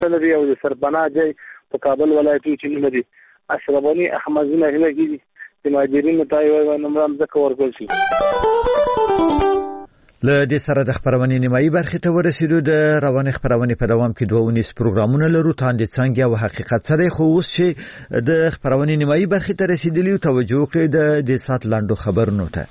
لري او د سرپناه ځای په کابل ولایت کې نوم دی اشرف غنی احمد زنه هلګي د ماجرینو ته یو نمبر ځکه ورکول شي. له دې سره د خبرونې نیمایي برخې ته ورسېدو. د روانې خبرونې په دوام کې 2 پروګرامونه لرو، تاندې څنګه او حقیقت سره. خو اوس چې د خبرونې نیمایي برخې ته رسېدلی توجه وکړئ د دې سات لاندو خبرونو ته.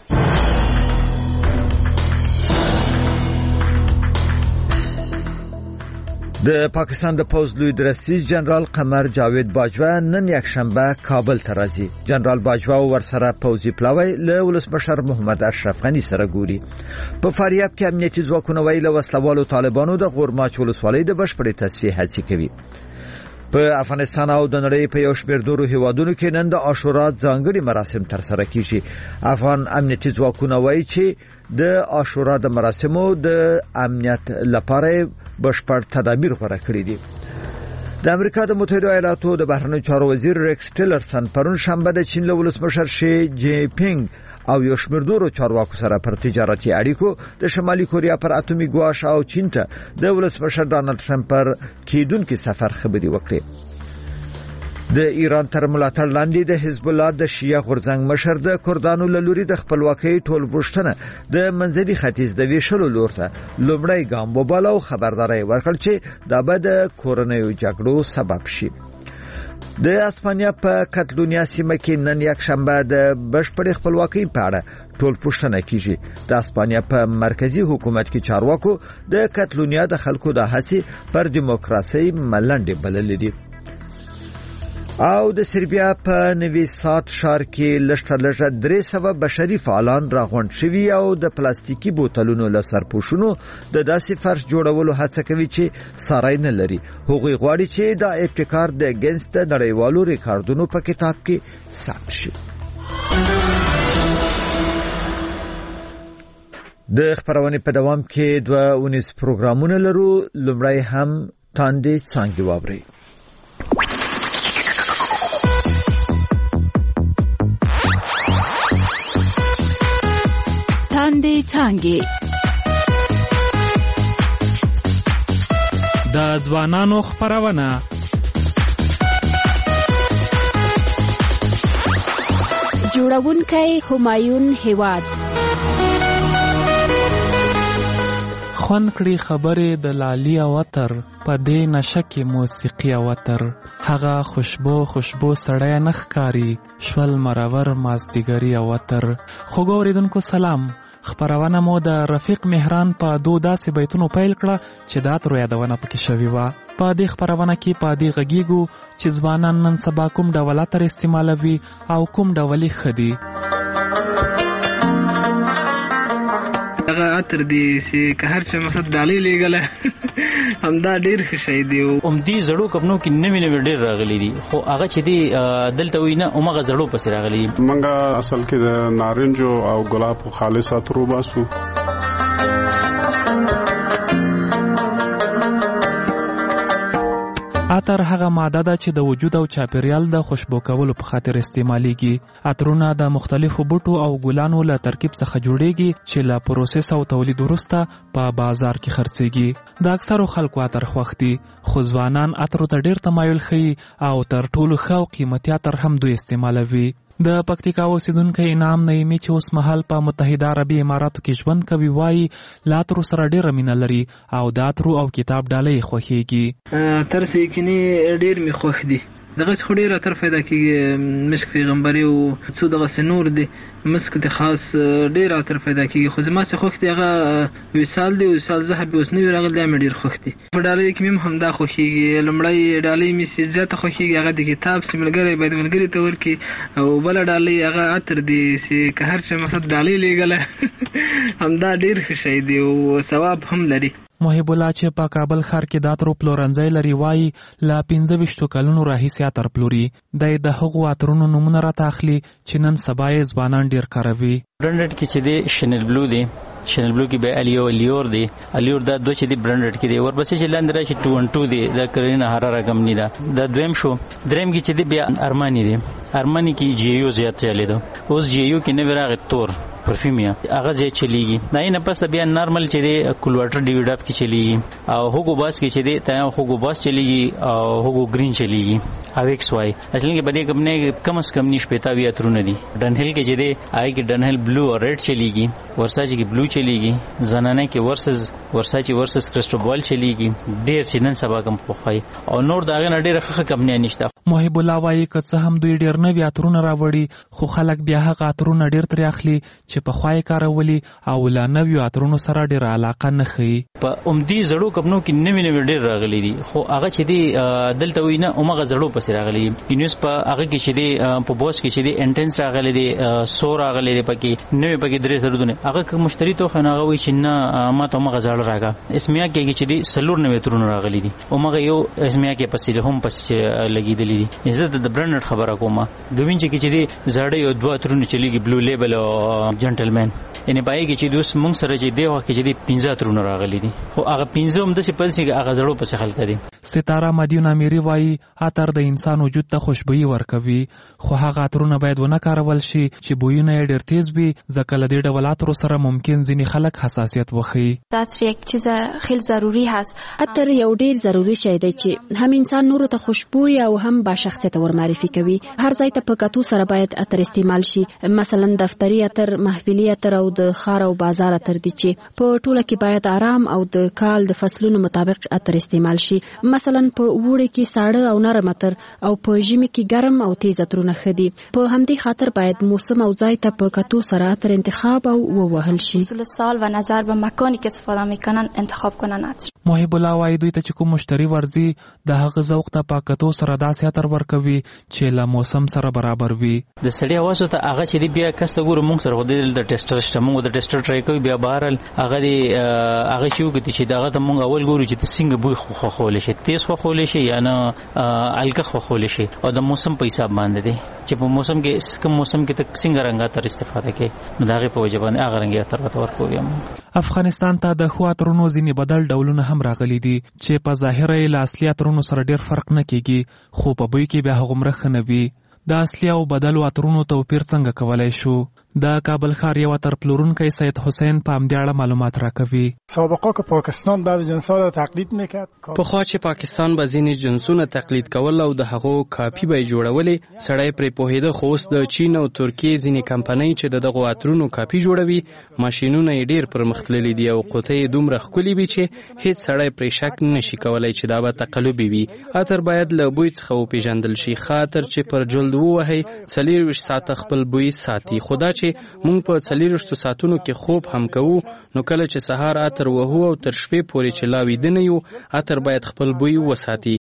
د پاکستان د پوز لوی درسیز جنرال قمر جاوید باجوا نن یکشنبه کابل ته راځي. جنرال باجوا ورسره پوزي پلاوی له ولسمشر محمد اشرف غنی سره ګوري. په فاریاب کې امنیتي ځواکونه ویله وسلوالو طالبانو د غورماچ ولسوالۍ د بشپړې تصفیې هڅې کوي. په افغانستان او د نړۍ په یو شمېر نورو هیوادونو کې نن د عاشورا ځانګړي مراسم ترسره کیږي. افغان امنیتي ځواکونه وایي چې د عاشورا د مراسمو د امنیت لپاره بشپړ تدابیر غوړه کړی دي. د امریکا د متحده ایالاتو د بهرنیو چارو وزیر ریکس ټیلرسن پرون شنبه د چین له ولسمشر شي جی پینګ او یو شمېر نورو چارواکو سره پر تجارتي اړیکو، د شمالي کوریا پر اتومي ګواښ او چین ته د ولسمشر ډانلډ ټرمپ پر کېدونکي سفر خبري وکړي. د ایران تر ملاتړ لاندې د حزب الله د شیعه غورځنګ مشر د کردانو له لوري د خپلواکۍ ټولغوښتنه د منځني ختیځ د ویشلو لور ته لومړی ګام وباله او خبرداری ورکړ چې دا به د کورنیو جګړو سبب شي. د اسپانیا په کاتالونیا سیمه کې نن یکشنبه د بشپړې خپلواکۍ په اړه ټولپوښتنه کیږي. د اسپانیا په مرکزی حکومت کې چارواکو د کاتالونیا د خلکو د هڅې پر دیموکراسي ملنډې بللې دي. او د سربیا په نوي سات ښار کې لږه 300 بشري فعالان راغونډ شوي او د پلاستیکي بوتلونو له سرپوښونو د داسې فرش جوړولو هڅه کوي چې سارای نه لري. هغوی غواړي چې دا ابتکار د ګینس د نړیوالو ریکارډونو په کتاب کې ثبت شي. د خبرونې په دوام کې 2 پروګرامونه لرو. لومړی هم تاندې څنګه واوري. تاندې څنګه د ځوانانو خبرونه جوړونکی همایون هیواد خوند کړي خبرې د لالي او عطر په دې نشه کې موسیقي او عطر هغه خوشبو سړی نخکاری شول مرور مازدیګری او عطر. خو ګوریدونکو سلام، خبرونه مو د رفیق مهران په 2 داسې بیتونو پیل کړه چې د اترو یادونه پکې شوی و. په دې خبرونه کې په دې غږیږو چې ځوانان نن سبا کوم ډول عطر استعمالوي او کوم ډول خدي. هغه عطر دی چې که هر څه مقصد ډالۍ لېږله همدا ډېر ښه شی دی. همدې زړو کپنو کې نوي ډېر راغلي دي، خو هغه چې دی دلته وي نه همغه زړو پسې راغلي دي. موږ اصل کې د نارنجو او ګلابو خالص عطر وباسو. عطر هغه ماده ده چې د وجود او چاپیریال د خوشبو کولو په خاطر استعمالیږي. عطرونه د مختلفو بوټو او ګلانو له ترکیب څخه جوړیږي چې له پروسس او تولید وروسته په بازار کې خرڅيږي. د اکثرو خلکو عطر خوښ دي، خو ځوانان عطر ته ډېر تمایل ښيي او تر ټولو ښه او قیمتي عطر هم دوی استعمالوي. د پکتیکا اوسیدونکو انعام نعیمي چې اوس مهال په متحده عربي اماراتو کې ژوند کوي وایي له عطرو سره ډېره مینه لري او د عطرو او کتاب ډالۍ خوښیږي. تر څه یقیني ډېر می خوښ دي. دغه څخه ډېر عطر پیدا کېږي، مسک پیغمبري او څو دغسې نور دي. مسک د خاص ډېر عطر پیدا کېږي، خو زما څه خوښ دي هغه وصال دی. وصال زهر اوس نوي راغلی دی، مې ډېر خوښ دي. په ډالۍ کې مې هم همدا خوښېږي. لومړی ډالۍ مې چې زیاته خوښېږي هغه د کتاب چې ملګری باید ملګري ته ورکړي، او بله ډالۍ هغه عطر دی چې که هر څه مقصد ډالۍ لېږله همدا ډېر ښه شی دی او ثواب هم لري. محب الله چې په کابل ښار کې د عطرو پلورنځی لري وایي له 15 کلونو راهیسې عطر پلوري. دی د هغو عطرونو نومونه راته اخلي چې نن سبا یې ځوانان ډېر کاروي. برانډډ کې چې دی شنل بلو دی، شنل بلو کې به الیور دی، الیور دا 2 چې دی برانډډ کې دی. ورپسې چې لاندې راشي 212 دی، دا کرینا هراره کمپنی ده. دا دویم شو. دریم کې چې دی بیا ارمانی دی، ارمانی کې جی یو زیات چلی دی. اوس جی یو کې نه راغی پرفیوم یا هغه ځای چلیږي. دا نه پس بیا نارمل چې دی کولواټر ډیویډ اپ کې چلیږي او هوګو باس کې چې دی ته هوګو باس چلیږي او هوګو گرین چلیږي او ایکس واي. اصل کې بده کمنه کم از کم نش پتا وی اترونه دي. ډنهل کې چې دی آی کې ډنهل بلو او ریډ چلیږي, ورساچ کې بلو چلیږي, زنانه کې ورساچ ورسس کرسټوبال چلیږي. ډیر چې نن سبا کم خوخای او نور داغه نه ډیر ښه کمنه نشته. محب الله وايي که څه هم دوی ډیر نوی اترونه راوړي خو خلک بیا هغه اترونه ډیر تر اخلي چې په خوای کارولي او لا نوی اترونو سره ډیر علاقه نه خي. په اومدي زړو کپنو کې نوی ډیر راغلي دي خو هغه چې دی دلته وینه اومغه زړو پسې راغلي دي. ینوس په هغه کې چې دی په بوس کې چې دی انټنس راغلي دي, سو راغلي دي, پکې نوی پکې درې زړونه هغه که مشتری ته خو نه غوي چې نه ما ته اومغه زړ راغا. اسمیا کې چې دی سلور نوی اترونه راغلي دي اومغه یو اسمیا کې پسې هم پسې لګیدلې دي. عزت د برانډ خبره کومه ګوین چې دی زړې یو دوه اترونه چلیږي بلو لیبل او جنټلمن یعنی پای کې چې دوس مونږ سره چې دی وخت چې دی 15 اترونه راغلي دي خو هغه 15 هم د څه پلسي هغه زړو په خلک دي. ستاره مدیون امیری وایي اتر د انسان وجود ته خوشبوئی ورکوي خو هغه اترونه باید ونه کارول شي چې بویونه ډیر تیز وي ځکه له دې ډول اترو سره ممکن ځینې خلک حساسیت وخی. عطر یک چیز خیلی ضروری هست. عطر یو ډیر ضروری شی دی چې هم انسان نور ته خوشبوئی او هم با شخصیت ور معرفي کوي. هر ځای ته په کتو سره باید عطر استعمال شي. مثلا دفتری عطر, محفلي عطر او د خار او بازار عطر دي چې په ټوله کې باید آرام او د کال د فصلونو مطابق عطر استعمال شي. مثلا په وړي کې ساړه او نرم عطر او په ژمي کې ګرم او تیز عطرونه خدي. په همدې خاطر باید موسم او ځای ته په کتو سره عطر انتخاب او ووهل شي. طول سال و نظر به مکانی که استفاده میکنن انتخاب کنن عطر. محب الله وايي دوی ته چې کوم مشتری ورزي د هغه ذوق ته په کتو سره داسې عطر ورکوي چې له موسم سره برابر وي. د سړی واسو ته هغه چې دی بیا کسته ګورو موږ سره د ټیسټر سیستم د ټیسټر ټرای کوي بیا بهرل هغه دی هغه شیو کې چې دغه ته موږ اول ګورو چې څنګه بوی خو خول شي, تیز خو خول شي یا نه الکه خو خول شي او د موسم په حساب باندې دی چې په موسم کې کوم موسم کې ته څنګه رنګه تر استفاده کوي نو دغه په وجه باندې هغه رنګه تر ورکوي. افغانستان ته د خو اترونو ځینې بدل ډولونه هم راغلي دي چې په ظاهر یې له اصلي اترونو سره ډیر فرق نه کیږي خو په بوی کې بیا هغومره ښه نه وي. د اصلي او بدلو اترونو توپیر څنګه کولای شو؟ د کابل ښار یو اتر پلورونکی سید حسین په همدې اړه معلومات راکوي. سابقه که پاکستان بعض جنس‌ها را تقلید میکرد. پخوا چې پاکستان به ځینې جنسونه تقلید کول او د هغو کاپي به جوړولې, سړی پرې پوهېده. خو اوس د چین او ترکیې ځینې کمپنۍ چې دغه عطرونو کاپي جوړوي ماشینونه یې ډیر پرمختللي دي او قطۍ یې دومره ښکلي وي چې هیڅ سړی پرې شک نشي کولی چې دا به تقلبي وي. عطر باید له بوی څخه وپېژندل شي. ښه عطر چې پر جلد ووهئ 24 ساعته خپل بوی ساتي. خو دا چې مونږ په 24 ساعتونو کې خوب هم کوو نو کله چې سهار عطر وهو او تر شپې پورې چې لا ویده نه یو عطر باید خپل بوی وساتي.